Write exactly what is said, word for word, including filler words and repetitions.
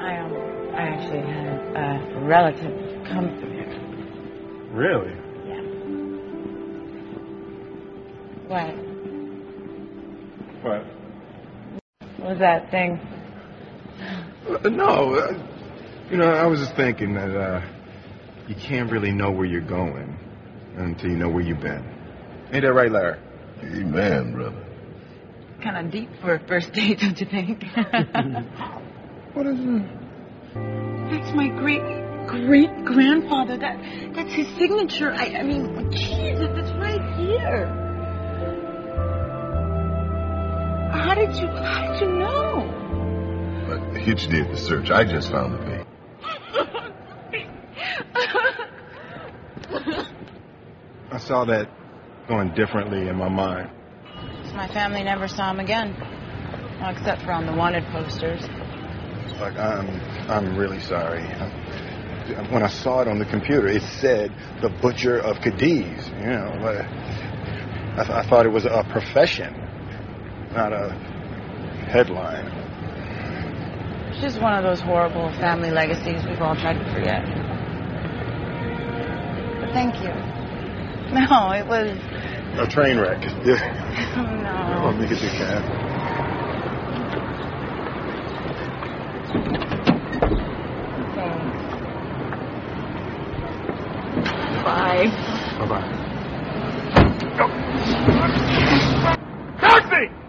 I, um, I actually had a relative come through here. Really? Yeah. What? What? What was that thing? Uh, no, uh, you know, I was just thinking that uh, you can't really know where you're going until you know where you've been. Ain't that right, Larry? Amen, brother. Kind of deep for a first date, don't you think? What is it? That's my great great grandfather. That that's his signature. I I mean, Jesus, it's right here. How did you how did you know? But Hitch did the search. I just found the paper. I saw that going differently in my mind. My family never saw him again. Well, except for on the wanted posters. Like, I'm, I'm really sorry. I'm, when I saw it on the computer, it said the Butcher of Cadiz. You know, but I, th- I thought it was a profession, not a headline. It's just one of those horrible family legacies we've all tried to forget. But thank you. No, it was... A train wreck. No. Let me get your cab. Thanks. Bye. Bye-bye.